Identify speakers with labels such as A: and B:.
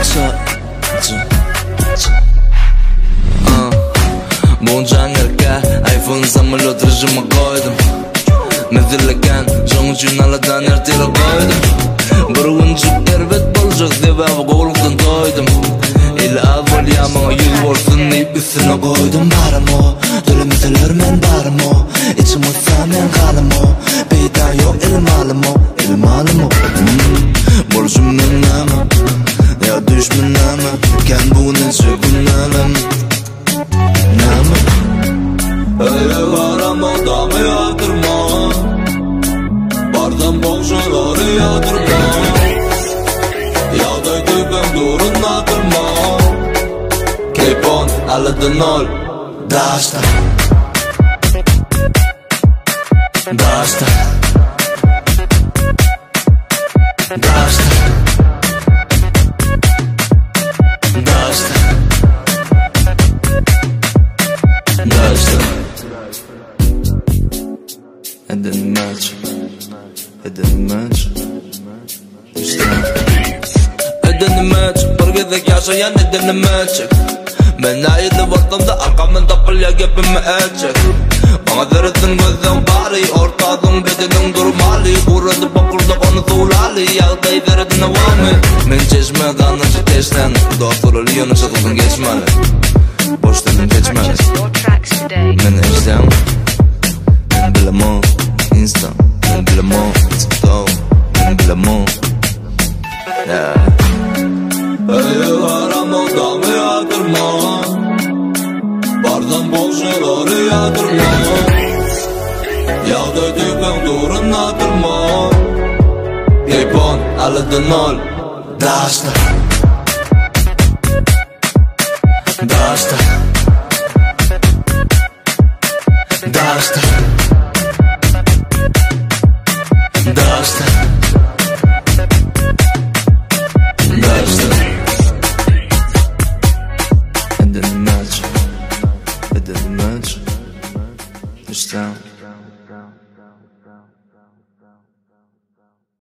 A: Bunca ngerga iPhone samolo tırjıma koydum Mezirleken çoğun jurnaladan ertele koydum Bir uncuk tervet bolacak deb qo'lqdan toydum El avval yamana yuz bolsun deyip üstüne koydum. Barım o, dölümüzülür men barım o İçim olsa men kalım o Beytan yok ilmalım o, ilmalım o Borcumdan nama, ya düşmün nama Ken bu nece günlerim Nama Öyle varam adamı yatırma Bardan bolşaları yatırma Yağday tüpem durun atırma Keypon alıdın ol Daşta Daşta Daşta Daşta Daşta And then match And then match Eden match Birgedek yaşayan eden match Ben ayıda vardımda arkamdan tapılya gepimi edecek Bana veretin gözden bari Ortadın bedenin durmalı Uğradı bakırda onu tuğlalı Yağday veretin avamı Men çeşme kanıcı teşten Doktor ölüyonu çatılsın geçmeli Boş dedim geçmeli Men eşten Men bilemem Insta Men bilemem TikTok Men bilemem Öyle varam odamı yatırma Bardan bolşaları yatırma Yağda tüpem durun atırma Keypon alıdın ol Daşta Daşta Daşta Daşta It didn't match. It didn't match. It's down.